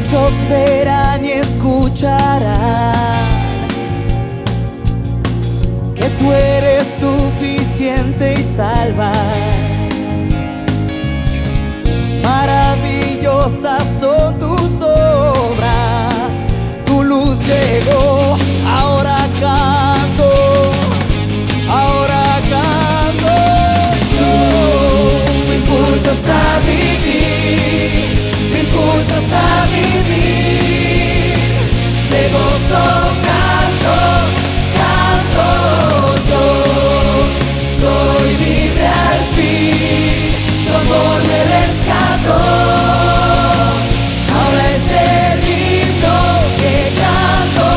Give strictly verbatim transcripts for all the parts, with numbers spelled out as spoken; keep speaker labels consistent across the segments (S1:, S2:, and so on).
S1: Muchos verán y escucharán que tú eres suficiente y salvas. Maravillosas son tus obras, tu luz llegó, ahora canto, ahora canto. Tú me impulsas a vivir, me impulsas a vivir, de gozo canto, canto. Yo soy libre al fin, tu amor me rescató. Ahora es el himno que canto.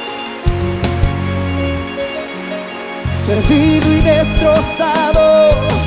S1: Perdido y destrozado,